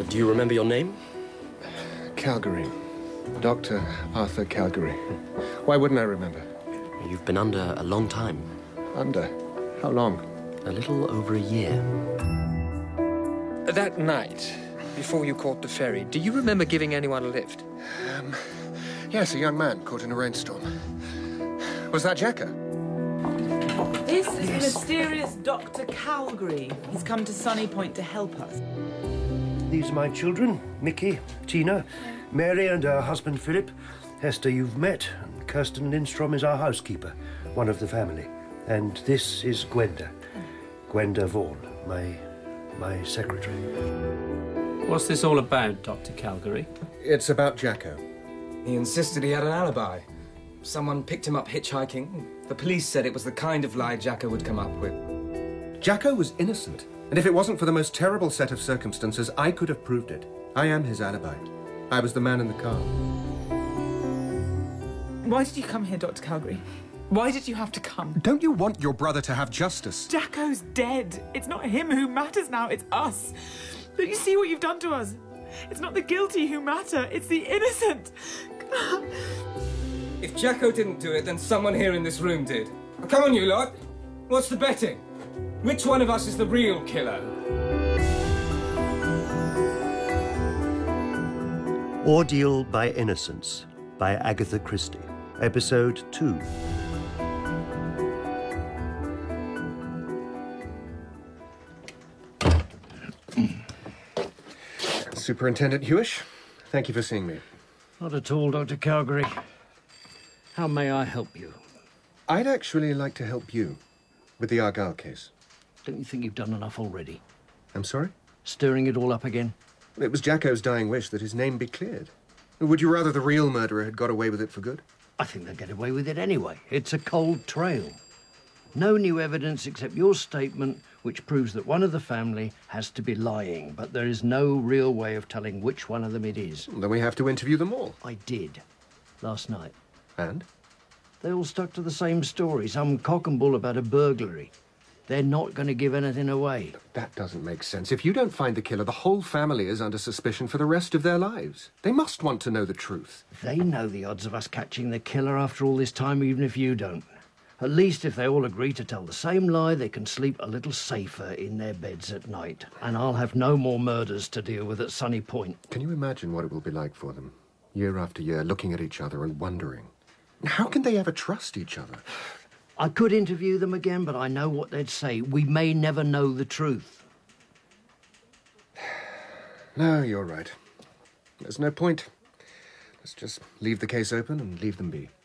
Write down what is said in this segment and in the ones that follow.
Do you remember your name? Calgary. Dr. Arthur Calgary. Why wouldn't I remember? You've been under a long time. Under? How long? A little over a year. That night, before you caught the ferry, do you remember giving anyone a lift? Yes, a young man caught in a rainstorm. Was that Jacko? This is the mysterious Dr. Calgary. He's come to Sunny Point to help us. These are my children, Mickey, Tina, Mary and her husband Philip. Hester you've met, and Kirsten Lindstrom is our housekeeper, one of the family. And this is Gwenda. Gwenda Vaughan, my secretary. What's this all about, Dr. Calgary? It's about Jacko. He insisted he had an alibi. Someone picked him up hitchhiking. The police said it was the kind of lie Jacko would come up with. Jacko was innocent. And if it wasn't for the most terrible set of circumstances, I could have proved it. I am his alibi. I was the man in the car. Why did you come here, Dr. Calgary? Why did you have to come? Don't you want your brother to have justice? Jacko's dead. It's not him who matters now, it's us. Don't you see what you've done to us? It's not the guilty who matter, it's the innocent. If Jacko didn't do it, then someone here in this room did. Come on, you lot. What's the betting? Which one of us is the real killer? Ordeal by Innocence by Agatha Christie. Episode 2. Superintendent Hewish, thank you for seeing me. Not at all, Dr. Calgary. How may I help you? I'd actually like to help you with the Argyle case. Don't you think you've done enough already? I'm sorry? Stirring it all up again? It was Jacko's dying wish that his name be cleared. Would you rather the real murderer had got away with it for good? I think they'll get away with it anyway. It's a cold trail. No new evidence except your statement, which proves that one of the family has to be lying, but there is no real way of telling which one of them it is. Then we have to interview them all. I did. Last night. And? They all stuck to the same story, some cock and bull about a burglary. They're not going to give anything away. That doesn't make sense. If you don't find the killer, the whole family is under suspicion for the rest of their lives. They must want to know the truth. They know the odds of us catching the killer after all this time, even if you don't. At least if they all agree to tell the same lie, they can sleep a little safer in their beds at night. And I'll have no more murders to deal with at Sunny Point. Can you imagine what it will be like for them? Year after year, looking at each other and wondering. How can they ever trust each other? I could interview them again, but I know what they'd say. We may never know the truth. No, you're right. There's no point. Let's just leave the case open and leave them be.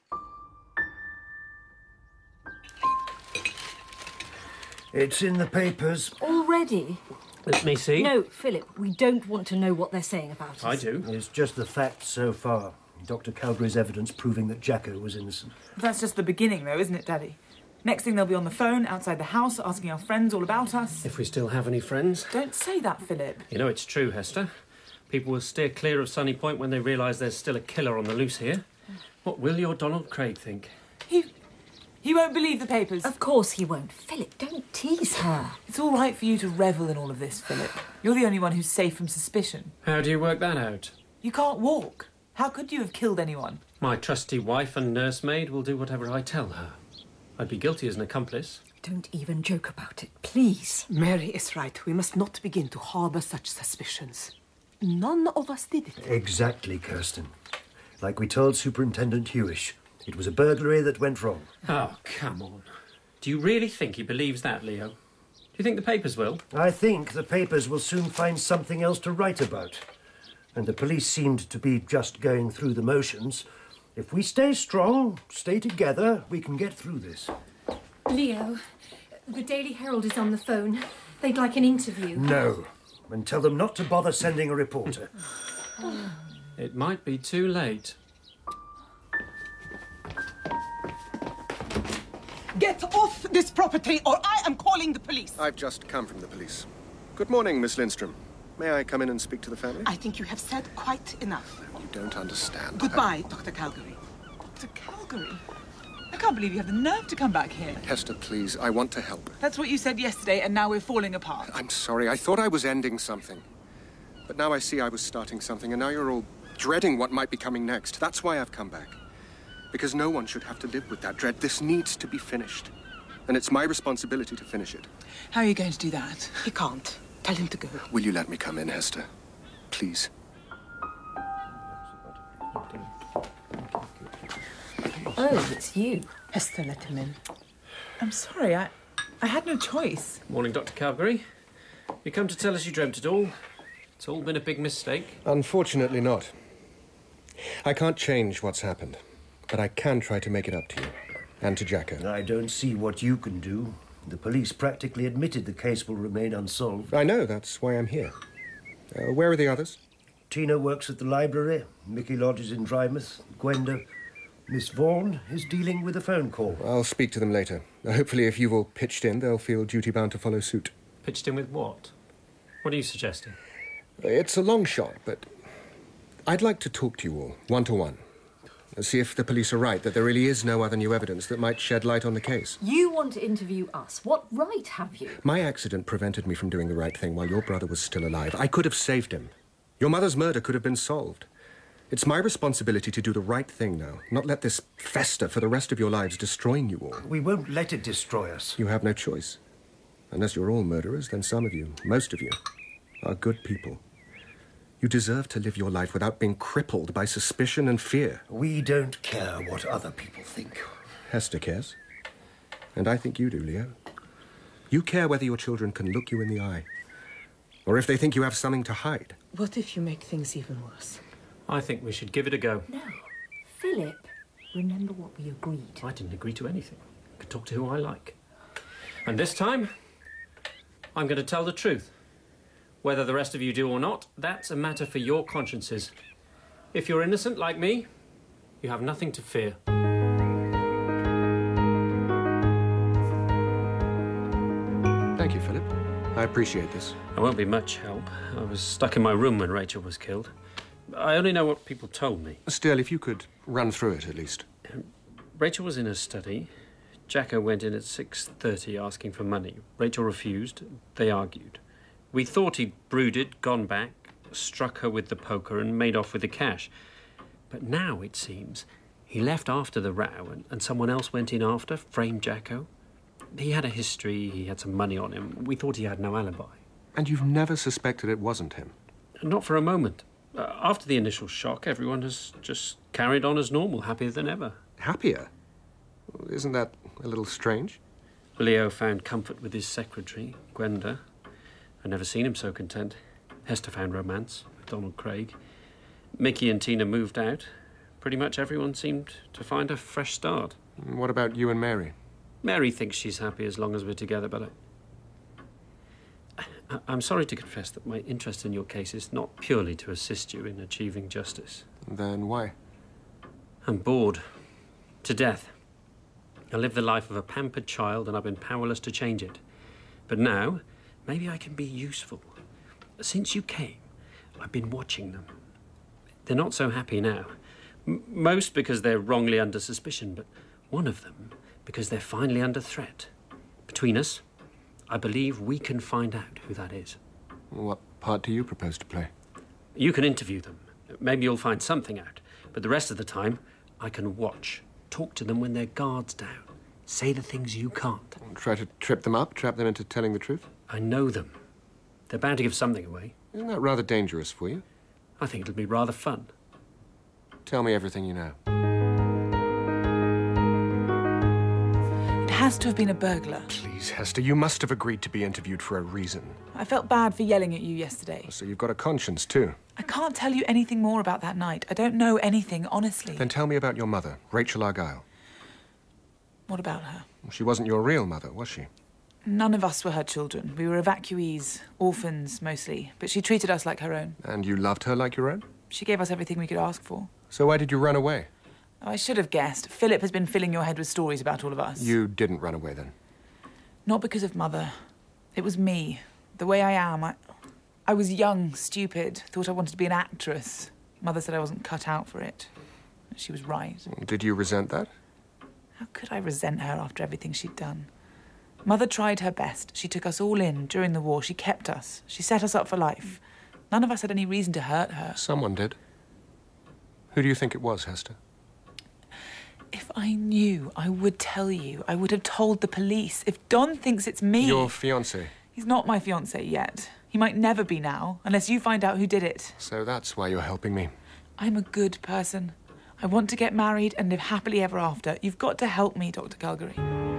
It's in the papers. Already? Let me see. No, Philip, we don't want to know what they're saying about us. I do. It's just the facts so far. Dr. Calgary's evidence proving that Jacko was innocent. That's just the beginning, though, isn't it, Daddy? Next thing they'll be on the phone outside the house asking our friends all about us. If we still have any friends. Don't say that, Philip. You know, it's true, Hester. People will steer clear of Sunny Point when they realise there's still a killer on the loose here. What will your Donald Craig think? He won't believe the papers. Of course he won't. Philip, don't tease her. It's all right for you to revel in all of this, Philip. You're the only one who's safe from suspicion. How do you work that out? You can't walk. How could you have killed anyone? My trusty wife and nursemaid will do whatever I tell her. I'd be guilty as an accomplice. Don't even joke about it, please. Mary is right. We must not begin to harbour such suspicions. None of us did it. Exactly, Kirsten. Like we told Superintendent Hewish, it was a burglary that went wrong. Oh, come on. Do you really think he believes that, Leo? Do you think the papers will? I think the papers will soon find something else to write about. And the police seemed to be just going through the motions. If we stay strong, stay together, we can get through this. Leo, the Daily Herald is on the phone. They'd like an interview. No. And tell them not to bother sending a reporter. It might be too late. Get off this property or I am calling the police. I've just come from the police. Good morning, Miss Lindstrom. May I come in and speak to the family? I think you have said quite enough. You don't understand. Goodbye, Dr. Calgary. Dr. Calgary? I can't believe you have the nerve to come back here. Hester, please, I want to help. That's what you said yesterday, and now we're falling apart. I'm sorry, I thought I was ending something. But now I see I was starting something, and now you're all dreading what might be coming next. That's why I've come back. Because no one should have to live with that dread. This needs to be finished. And it's my responsibility to finish it. How are you going to do that? He can't. Tell him to go. Will you let me come in, Hester? Please. Oh, it's you. Hester, let him in. I'm sorry, I had no choice. Morning, Dr. Calgary. You come to tell us you dreamt it all? It's all been a big mistake. Unfortunately not. I can't change what's happened, but I can try to make it up to you. And to Jacko. I don't see what you can do. The police practically admitted the case will remain unsolved. I know, that's why I'm here. Where are the others? Tina works at the library. Mickey lodges in Drymouth. Gwenda. Miss Vaughan is dealing with a phone call. I'll speak to them later. Hopefully, if you've all pitched in, they'll feel duty-bound to follow suit. Pitched in with what? What are you suggesting? It's a long shot, but I'd like to talk to you all, one-to-one. See if the police are right, that there really is no other new evidence that might shed light on the case. You want to interview us. What right have you? My accident prevented me from doing the right thing while your brother was still alive. I could have saved him. Your mother's murder could have been solved. It's my responsibility to do the right thing now, not let this fester for the rest of your lives, destroying you all. We won't let it destroy us. You have no choice. Unless you're all murderers, then some of you, most of you, are good people. You deserve to live your life without being crippled by suspicion and fear. We don't care what other people think. Hester cares. And I think you do, Leo. You care whether your children can look you in the eye, or if they think you have something to hide. What if you make things even worse? I think we should give it a go. No. Philip, remember what we agreed. I didn't agree to anything. I could talk to who I like. And this time, I'm going to tell the truth. Whether the rest of you do or not, that's a matter for your consciences. If you're innocent like me, you have nothing to fear. Thank you, Philip. I appreciate this. I won't be much help. I was stuck in my room when Rachel was killed. I only know what people told me. Still, if you could run through it, at least. Rachel was in her study. Jacko went in at 6:30 asking for money. Rachel refused. They argued. We thought he'd brooded, gone back, struck her with the poker and made off with the cash. But now, it seems, he left after the row and someone else went in after, framed Jacko. He had a history, he had some money on him. We thought he had no alibi. And you've never suspected it wasn't him? Not for a moment. After the initial shock, everyone has just carried on as normal, happier than ever. Happier? Isn't that a little strange? Leo found comfort with his secretary, Gwenda. I'd never seen him so content. Hester found romance with Donald Craig. Mickey and Tina moved out. Pretty much everyone seemed to find a fresh start. What about you and Mary? Mary thinks she's happy as long as we're together, but I'm sorry to confess that my interest in your case is not purely to assist you in achieving justice. Then why? I'm bored. To death. I live the life of a pampered child and I've been powerless to change it. But now, maybe I can be useful. Since you came, I've been watching them. They're not so happy now. Most because they're wrongly under suspicion, but one of them because they're finally under threat. Between us, I believe we can find out who that is. What part do you propose to play? You can interview them. Maybe you'll find something out. But the rest of the time, I can watch. Talk to them when their guard's down. Say the things you can't. Try to trip them up, trap them into telling the truth? I know them. They're bound to give something away. Isn't that rather dangerous for you? I think it'll be rather fun. Tell me everything you know. It has to have been a burglar. Please, Hester, you must have agreed to be interviewed for a reason. I felt bad for yelling at you yesterday. So you've got a conscience, too. I can't tell you anything more about that night. I don't know anything, honestly. Then tell me about your mother, Rachel Argyle. What about her? She wasn't your real mother, was she? None of us were her children. We were evacuees, orphans mostly, but she treated us like her own. And you loved her like your own? She gave us everything we could ask for. So why did you run away? Oh, I should have guessed. Philip has been filling your head with stories about all of us. You didn't run away then? Not because of Mother. It was me. The way I am. I was young, stupid, thought I wanted to be an actress. Mother said I wasn't cut out for it. She was right. Did you resent that? How could I resent her after everything she'd done? Mother tried her best. She took us all in during the war. She kept us. She set us up for life. None of us had any reason to hurt her. Someone did. Who do you think it was, Hester? If I knew, I would tell you. I would have told the police. If Don thinks it's me... Your fiancé? He's not my fiancé yet. He might never be now, unless you find out who did it. So that's why you're helping me. I'm a good person. I want to get married and live happily ever after. You've got to help me, Dr. Calgary.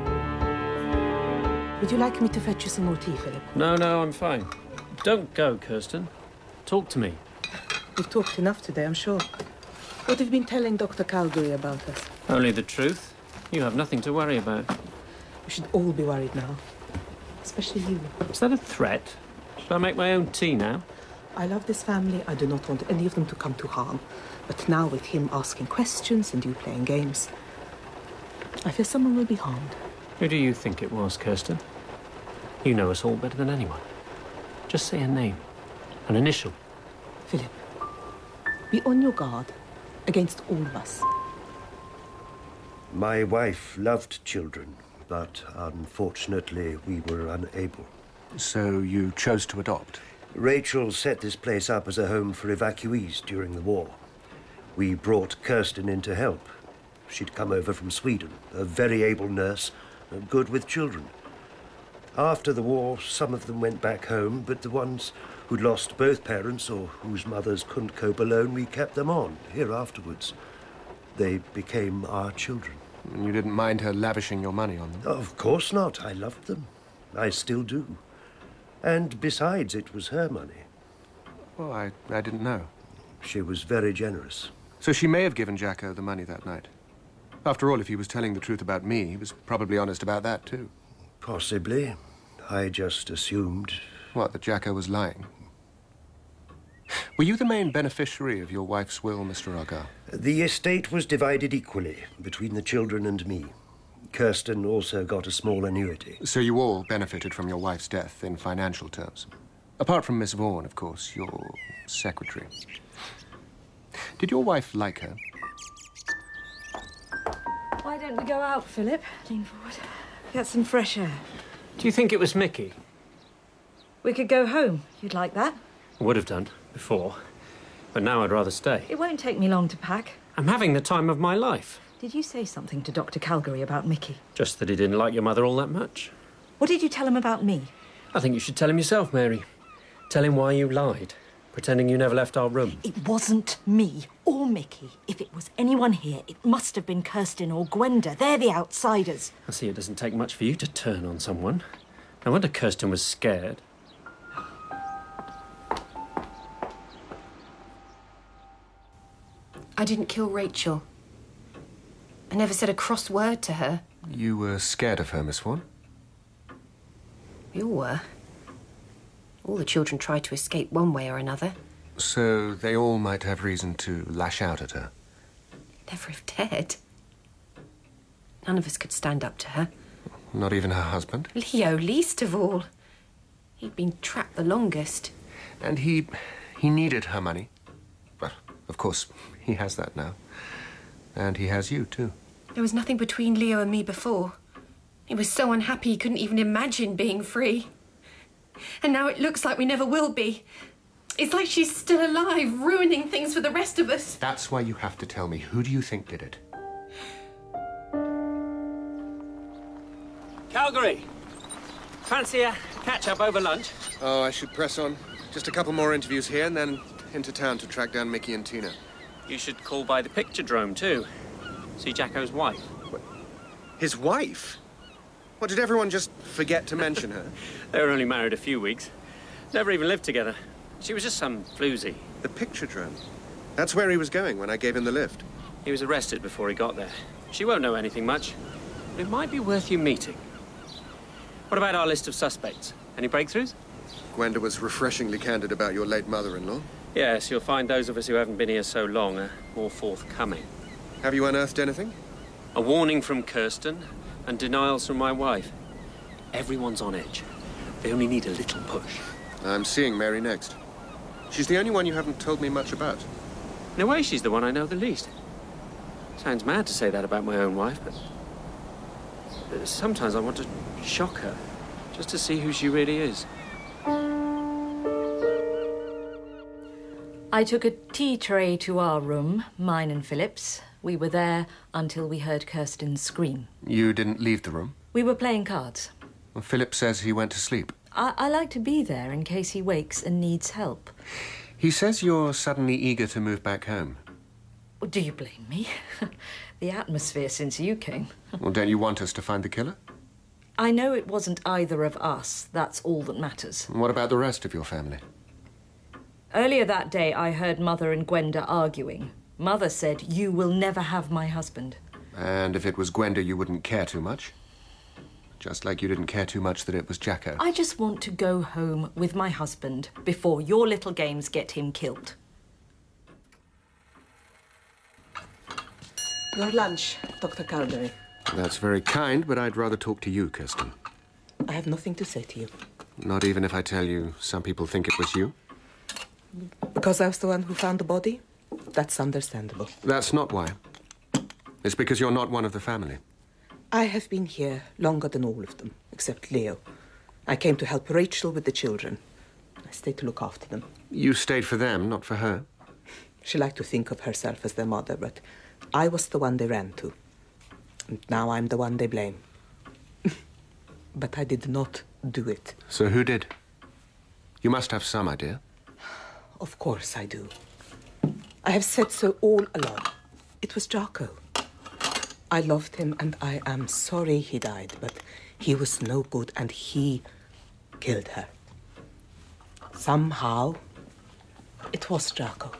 Would you like me to fetch you some more tea, Philip? No, I'm fine. Don't go, Kirsten. Talk to me. We've talked enough today, I'm sure. What have you been telling Dr. Calgary about us? Only the truth. You have nothing to worry about. We should all be worried now. Especially you. Is that a threat? Should I make my own tea now? I love this family. I do not want any of them to come to harm. But now with him asking questions and you playing games, I fear someone will be harmed. Who do you think it was, Kirsten? You know us all better than anyone. Just say a name. An initial. Philip, be on your guard against all of us. My wife loved children, but unfortunately we were unable. So you chose to adopt? Rachel set this place up as a home for evacuees during the war. We brought Kirsten in to help. She'd come over from Sweden, a very able nurse, good with children. After the war, some of them went back home, but the ones who'd lost both parents or whose mothers couldn't cope alone, we kept them on, here afterwards. They became our children. And you didn't mind her lavishing your money on them? Of course not. I loved them. I still do. And besides, it was her money. Well, I didn't know. She was very generous. So she may have given Jacko the money that night. After all, if he was telling the truth about me, he was probably honest about that, too. Possibly. I just assumed... What, that Jacko was lying? Were you the main beneficiary of your wife's will, Mr. Argyll? The estate was divided equally between the children and me. Kirsten also got a small annuity. So you all benefited from your wife's death in financial terms? Apart from Miss Vaughan, of course, your secretary. Did your wife like her? Why don't we go out, Philip? Lean forward. Get some fresh air. Do you think it was Mickey? We could go home. You'd like that? I would have done, before. But now I'd rather stay. It won't take me long to pack. I'm having the time of my life. Did you say something to Dr. Calgary about Mickey? Just that he didn't like your mother all that much. What did you tell him about me? I think you should tell him yourself, Mary. Tell him why you lied, pretending you never left our room. It wasn't me or Mickey. If it was anyone here, it must have been Kirsten or Gwenda. They're the outsiders. I see it doesn't take much for you to turn on someone. No wonder Kirsten was scared. I didn't kill Rachel. I never said a cross word to her. You were scared of her, Miss Vaughan? We all were. All the children tried to escape one way or another. So they all might have reason to lash out at her? Never have dared. None of us could stand up to her. Not even her husband? Leo, least of all. He'd been trapped the longest. And he needed her money. But, of course, he has that now. And he has you, too. There was nothing between Leo and me before. He was so unhappy he couldn't even imagine being free. And now it looks like we never will be. It's like she's still alive, ruining things for the rest of us. That's why you have to tell me. Who do you think did it? Calgary! Fancy a catch-up over lunch? Oh, I should press on. Just a couple more interviews here and then into town to track down Mickey and Tina. You should call by the Picturedrome, too. See Jacko's wife. What? His wife? What, did everyone just forget to mention her? They were only married a few weeks. Never even lived together. She was just some floozy. The Picturedrome? That's where he was going when I gave him the lift. He was arrested before he got there. She won't know anything much. But it might be worth you meeting. What about our list of suspects? Any breakthroughs? Gwenda was refreshingly candid about your late mother-in-law. Yes, you'll find those of us who haven't been here so long are more forthcoming. Have you unearthed anything? A warning from Kirsten and denials from my wife. Everyone's on edge. They only need a little push. I'm seeing Mary next. She's the only one you haven't told me much about. In a way, she's the one I know the least. Sounds mad to say that about my own wife, but sometimes I want to shock her, just to see who she really is. I took a tea tray to our room, mine and Philip's. We were there until we heard Kirsten scream. You didn't leave the room? We were playing cards. Well, Philip says he went to sleep. I like to be there in case he wakes and needs help. He says you're suddenly eager to move back home. Well, do you blame me? The atmosphere since you came. Well, don't you want us to find the killer? I know it wasn't either of us. That's all that matters. What about the rest of your family? Earlier that day, I heard Mother and Gwenda arguing. Mother said, "You will never have my husband." And if it was Gwenda, you wouldn't care too much? Just like you didn't care too much that it was Jacko. I just want to go home with my husband before your little games get him killed. Your lunch, Dr. Caldery. That's very kind, but I'd rather talk to you, Kirsten. I have nothing to say to you. Not even if I tell you some people think it was you? Because I was the one who found the body? That's understandable. That's not why. It's because you're not one of the family. I have been here longer than all of them, except Leo. I came to help Rachel with the children. I stayed to look after them. You stayed for them, not for her. She liked to think of herself as their mother, but I was the one they ran to. And now I'm the one they blame. But I did not do it. So who did? You must have some idea. Of course I do. I have said so all along. It was Jacko. I loved him and I am sorry he died, but he was no good and he killed her. Somehow, it was Jacko.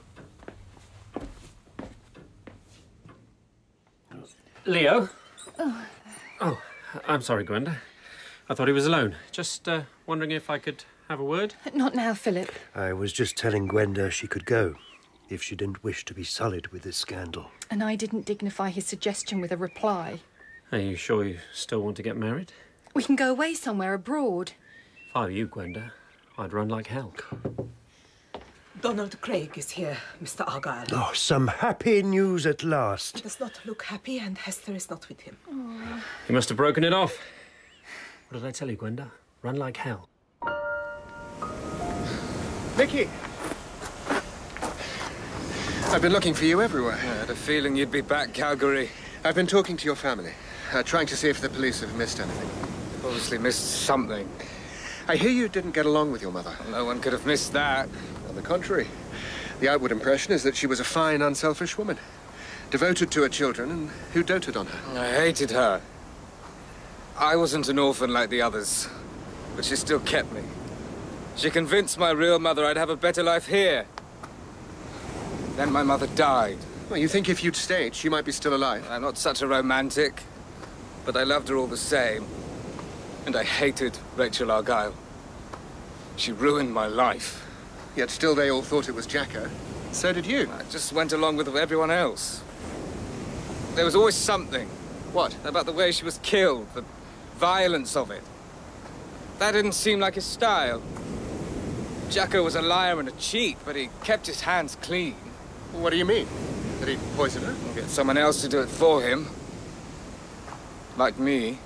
Leo? Oh, I'm sorry, Gwenda. I thought he was alone. Just wondering if I could have a word? Not now, Philip. I was just telling Gwenda she could go, if she didn't wish to be sullied with this scandal. And I didn't dignify his suggestion with a reply. Are you sure you still want to get married? We can go away somewhere abroad. If I were you, Gwenda, I'd run like hell. Donald Craig is here, Mr. Argyle. Oh, some happy news at last. He does not look happy and Hester is not with him. Aww. He must have broken it off. What did I tell you, Gwenda? Run like hell. Mickey! I've been looking for you everywhere. I had a feeling you'd be back, Calgary. I've been talking to your family, trying to see if the police have missed anything. You've obviously missed something. I hear you didn't get along with your mother. Well, no one could have missed that. On the contrary. The outward impression is that she was a fine, unselfish woman. Devoted to her children and who doted on her. I hated her. I wasn't an orphan like the others, but she still kept me. She convinced my real mother I'd have a better life here. Then my mother died. Well, you think if you'd stayed, she might be still alive? I'm not such a romantic, but I loved her all the same. And I hated Rachel Argyle. She ruined my life. Yet still they all thought it was Jacko. So did you. I just went along with everyone else. There was always something. What? About the way she was killed, the violence of it. That didn't seem like his style. Jacko was a liar and a cheat, but he kept his hands clean. What do you mean? Did he poison her? Or get someone else to do it for him. Like me.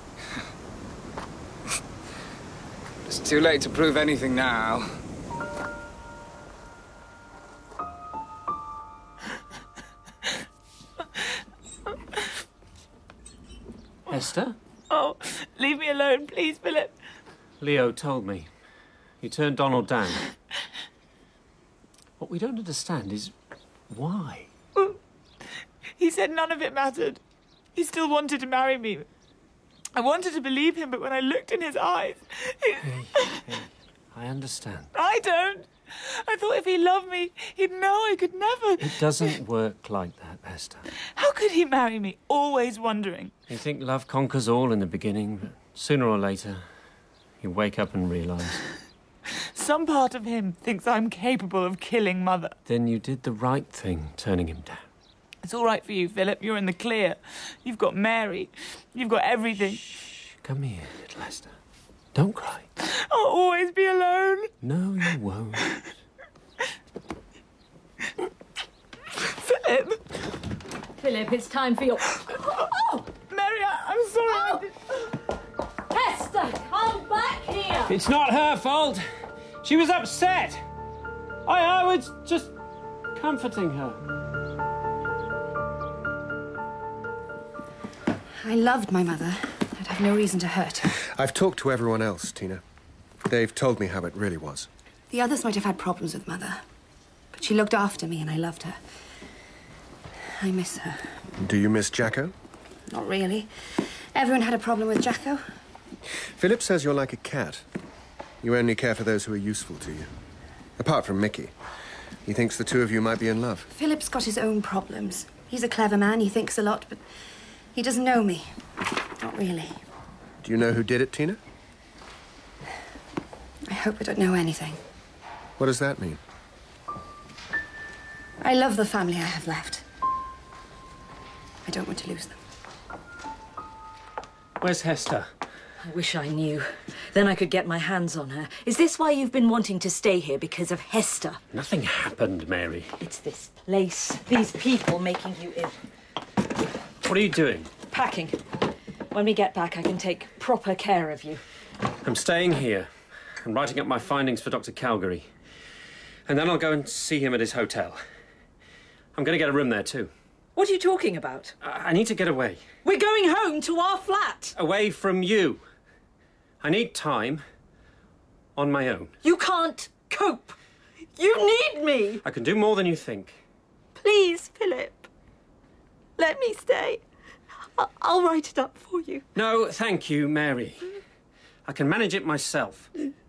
It's too late to prove anything now. Esther? Oh, leave me alone, please, Philip. Leo told me. You turned Donald down. What we don't understand is why. He said none of it mattered. He still wanted to marry me. I wanted to believe him, but when I looked in his eyes... Hey, I understand. I don't. I thought if he loved me, he'd know I could never... It doesn't work like that, Esther. How could he marry me? Always wondering. You think love conquers all in the beginning, but sooner or later, you wake up and realise. Some part of him thinks I'm capable of killing Mother. Then you did the right thing, turning him down. It's all right for you, Philip. You're in the clear. You've got Mary. You've got everything. Shh. Come here, little Esther. Don't cry. I'll always be alone. No, you won't. Philip! Philip, it's time for your... Oh! Mary, I'm sorry. Oh. Hester, come back here! It's not her fault. She was upset. I was just... comforting her. I loved my mother. I'd have no reason to hurt her. I've talked to everyone else, Tina. They've told me how it really was. The others might have had problems with Mother, but she looked after me and I loved her. I miss her. Do you miss Jacko? Not really. Everyone had a problem with Jacko. Philip says you're like a cat. You only care for those who are useful to you. Apart from Mickey. He thinks the two of you might be in love. Philip's got his own problems. He's a clever man, he thinks a lot, but he doesn't know me. Not really. Do you know who did it, Tina? I hope I don't know anything. What does that mean? I love the family I have left. I don't want to lose them. Where's Hester? I wish I knew. Then I could get my hands on her. Is this why you've been wanting to stay here, because of Hester? Nothing happened, Mary. It's this place, these people making you ill. What are you doing? Packing. When we get back, I can take proper care of you. I'm staying here and writing up my findings for Dr. Calgary. And then I'll go and see him at his hotel. I'm going to get a room there, too. What are you talking about? I need to get away. We're going home to our flat. Away from you. I need time on my own. You can't cope. You need me. I can do more than you think. Please, Philip. Let me stay. I'll write it up for you. No, thank you, Mary. I can manage it myself.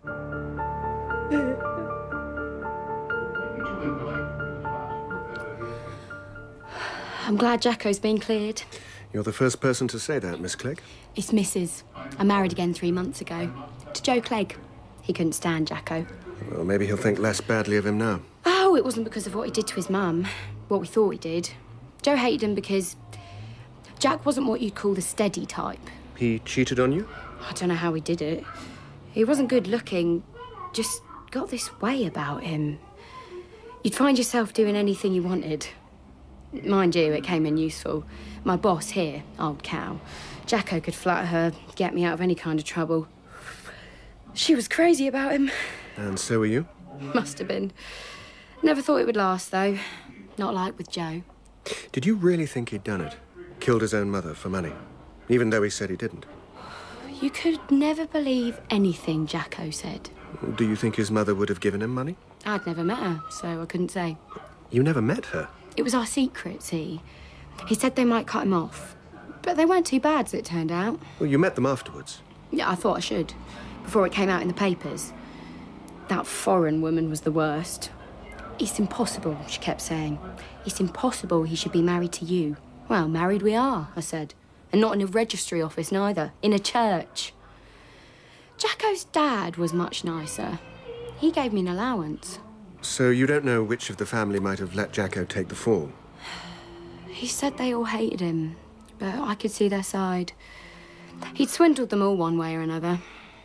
I'm glad Jacko's been cleared. You're the first person to say that, Miss Clegg. It's Mrs. I married again 3 months ago. To Joe Clegg. He couldn't stand Jacko. Well, maybe he'll think less badly of him now. Oh, it wasn't because of what he did to his mum. What we thought he did. Joe hated him because Jack wasn't what you'd call the steady type. He cheated on you? I don't know how he did it. He wasn't good looking. Just got this way about him. You'd find yourself doing anything you wanted. Mind you, it came in useful. My boss here, old Cow, Jacko could flatter her, get me out of any kind of trouble. She was crazy about him. And so were you? Must have been. Never thought it would last, though. Not like with Joe. Did you really think he'd done it? Killed his own mother for money? Even though he said he didn't? You could never believe anything Jacko said. Do you think his mother would have given him money? I'd never met her, so I couldn't say. You never met her? It was our secret, see. He said they might cut him off. But they weren't too bad, as it turned out. Well, you met them afterwards. Yeah, I thought I should. Before it came out in the papers. That foreign woman was the worst. It's impossible, she kept saying. It's impossible he should be married to you. Well, married we are, I said. And not in a registry office, neither. In a church. Jacko's dad was much nicer. He gave me an allowance. So you don't know which of the family might have let Jacko take the fall? He said they all hated him, but I could see their side. He'd swindled them all one way or another.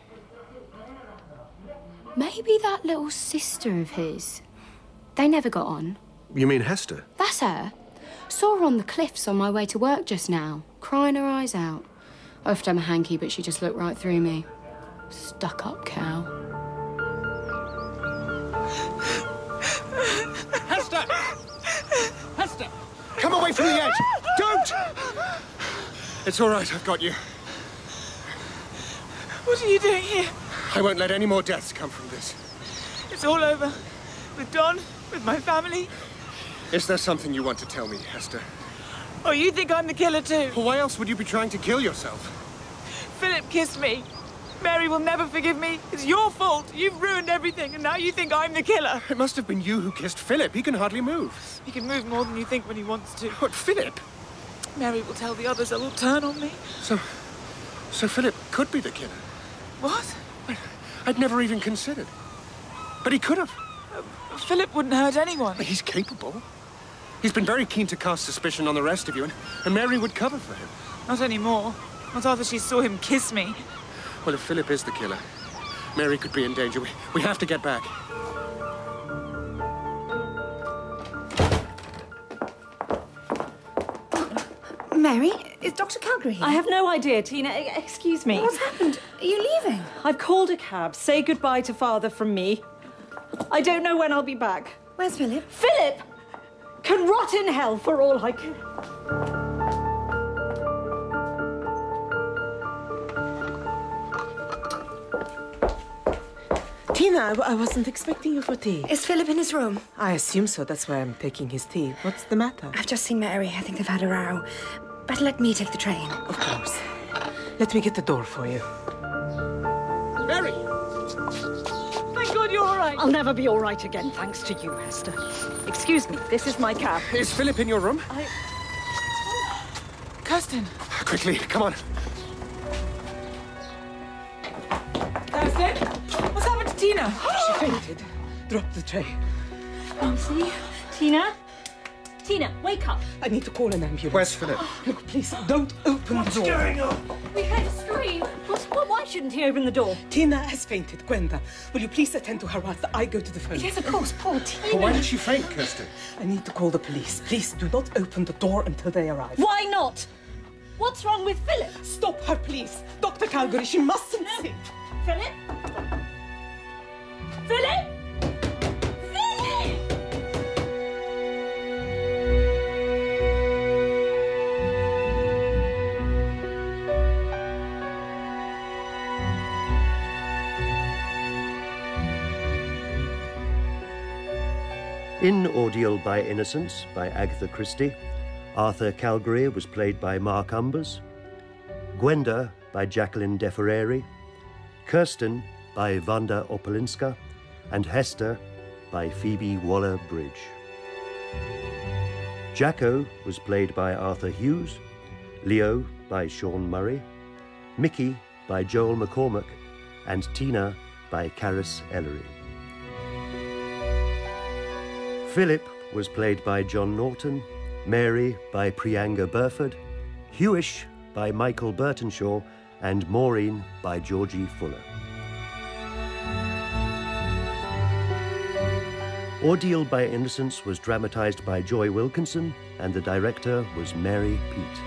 Maybe that little sister of his. They never got on. You mean Hester? That's her. Saw her on the cliffs on my way to work just now, crying her eyes out. I offered her a hanky, but she just looked right through me. Stuck-up cow. Hester! Hester! Come away from the edge! Don't! It's all right, I've got you. What are you doing here? I won't let any more deaths come from this. It's all over. With Don, with my family. Is there something you want to tell me, Hester? Oh, you think I'm the killer too? Well, why else would you be trying to kill yourself? Philip kissed me. Mary will never forgive me. It's your fault. You've ruined everything, and now you think I'm the killer. It must have been you who kissed Philip. He can hardly move. He can move more than you think when he wants to. What, Philip? Mary will tell the others. They'll all turn on me. So Philip could be the killer? What? I'd never even considered. But he could have. Philip wouldn't hurt anyone. He's capable. He's been very keen to cast suspicion on the rest of you, and Mary would cover for him. Not anymore. Not after she saw him kiss me. Well, if Philip is the killer, Mary could be in danger. We have to get back. Mary, is Dr. Calgary here? I have no idea, Tina. Excuse me. What's happened? Are you leaving? I've called a cab. Say goodbye to Father from me. I don't know when I'll be back. Where's Philip? Philip! can rot in hell for all I care. Tina, I wasn't expecting you for tea. Is Philip in his room? I assume so. That's why I'm taking his tea. What's the matter? I've just seen Mary. I think they've had a row. Better let me take the train. Of course. Let me get the door for you. Mary! Thank God you're all right. I'll never be all right again, thanks to you, Hester. Excuse me, this is my cab. Is Philip in your room? Kirsten! Quickly, come on. Kirsten? What's happened to Tina? She fainted. Drop the tray. Mumsy? Tina? Tina, wake up. I need to call an ambulance. Where's Philip? Look, please, don't open the door. What's going on? We heard a scream. Why shouldn't he open the door? Tina has fainted. Gwenda, will you please attend to her whilst I go to the phone? Yes, of course. Poor Tina. Why did she faint, Kirsten? I need to call the police. Please do not open the door until they arrive. Why not? What's wrong with Philip? Stop her, please. Dr. Calgary, she mustn't see. Philip? Philip? Philip! In Ordeal by Innocence by Agatha Christie, Arthur Calgary was played by Mark Umbers, Gwenda by Jacqueline DeFerrari, Kirsten by Wanda Opolinska, and Hester by Phoebe Waller-Bridge. Jacko was played by Arthur Hughes, Leo by Sean Murray, Mickey by Joel McCormack, and Tina by Caris Ellery. Philip was played by John Norton, Mary by Prianga Burford, Hewish by Michael Burtonshaw, and Maureen by Georgie Fuller. Ordeal by Innocence was dramatised by Joy Wilkinson, and the director was Mary Peet.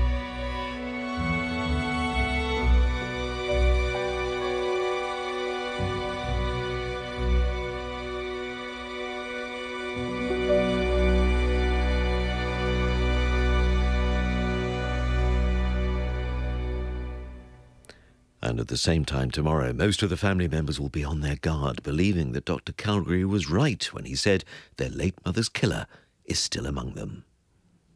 And at the same time tomorrow, most of the family members will be on their guard, believing that Dr. Calgary was right when he said their late mother's killer is still among them.